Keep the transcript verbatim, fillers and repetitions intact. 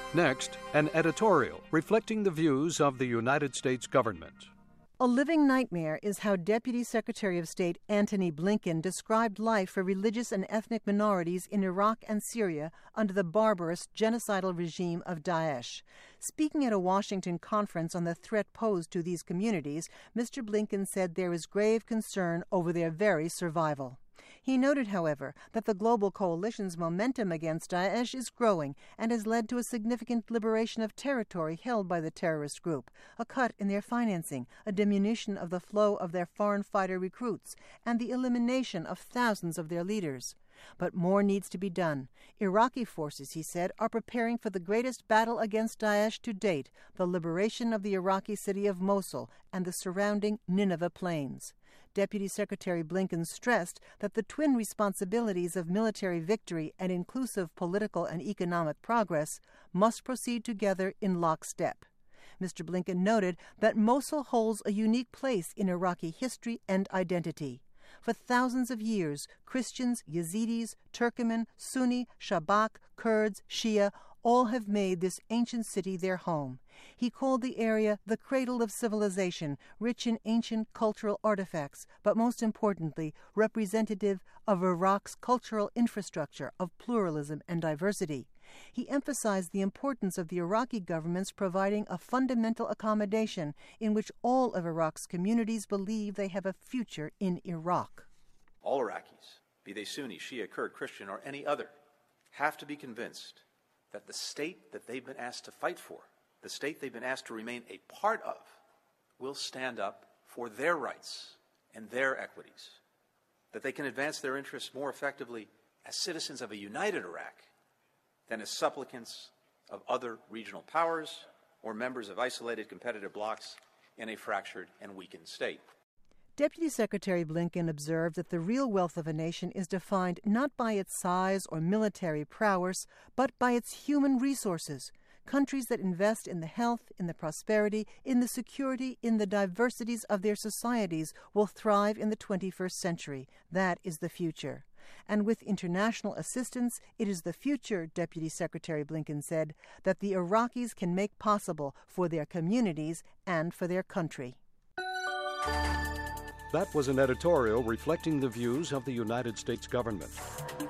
Next, an editorial reflecting the views of the United States government. A living nightmare is how Deputy Secretary of State Antony Blinken described life for religious and ethnic minorities in Iraq and Syria under the barbarous, genocidal regime of Daesh. Speaking at a Washington conference on the threat posed to these communities, Mister Blinken said there is grave concern over their very survival. He noted, however, that the global coalition's momentum against Daesh is growing and has led to a significant liberation of territory held by the terrorist group, a cut in their financing, a diminution of the flow of their foreign fighter recruits, and the elimination of thousands of their leaders. But more needs to be done. Iraqi forces, he said, are preparing for the greatest battle against Daesh to date, the liberation of the Iraqi city of Mosul and the surrounding Nineveh plains. Deputy Secretary Blinken stressed that the twin responsibilities of military victory and inclusive political and economic progress must proceed together in lockstep. Mister Blinken noted that Mosul holds a unique place in Iraqi history and identity. For thousands of years, Christians, Yazidis, Turkoman, Sunni, Shabak, Kurds, Shia, all have made this ancient city their home. He called the area the cradle of civilization, rich in ancient cultural artifacts, but most importantly, representative of Iraq's cultural infrastructure of pluralism and diversity. He emphasized the importance of the Iraqi government's providing a fundamental accommodation in which all of Iraq's communities believe they have a future in Iraq. All Iraqis, be they Sunni, Shia, Kurd, Christian, or any other, have to be convinced that the state that they've been asked to fight for, the state they've been asked to remain a part of, will stand up for their rights and their equities, that they can advance their interests more effectively as citizens of a united Iraq than as supplicants of other regional powers or members of isolated competitive blocs in a fractured and weakened state. Deputy Secretary Blinken observed that the real wealth of a nation is defined not by its size or military prowess, but by its human resources. Countries that invest in the health, in the prosperity, in the security, in the diversities of their societies will thrive in the twenty-first century. That is the future. And with international assistance, it is the future, Deputy Secretary Blinken said, that the Iraqis can make possible for their communities and for their country. That was an editorial reflecting the views of the United States government.